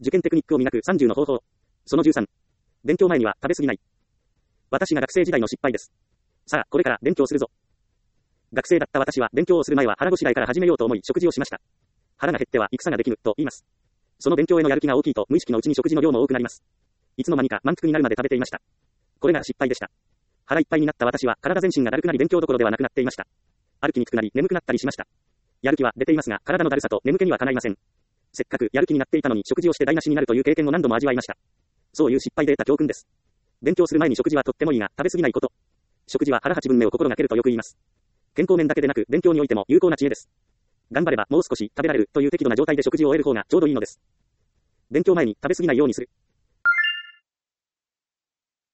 受験テクニックを磨く30の方法。その13。勉強前には食べ過ぎない。私が学生時代の失敗です。さあ、これから勉強するぞ。学生だった私は勉強をする前は腹ごしらえから始めようと思い食事をしました。腹が減っては戦ができぬと言います。その勉強へのやる気が大きいと無意識のうちに食事の量も多くなります。いつの間にか満腹になるまで食べていました。これが失敗でした。腹いっぱいになった私は体全身がだるくなり勉強どころではなくなっていました。歩きにくくなり眠くなったりしました。やる気は出ていますが体のだるさと眠気にはかないません。せっかくやる気になっていたのに食事をして台無しになるという経験を何度も味わいました。そういう失敗で得た教訓です。勉強する前に食事はとってもいいが食べ過ぎないこと。食事は腹8分目を心がけるとよく言います。健康面だけでなく勉強においても有効な知恵です。頑張ればもう少し食べられるという適度な状態で食事を終える方がちょうどいいのです。勉強前に食べ過ぎないようにする。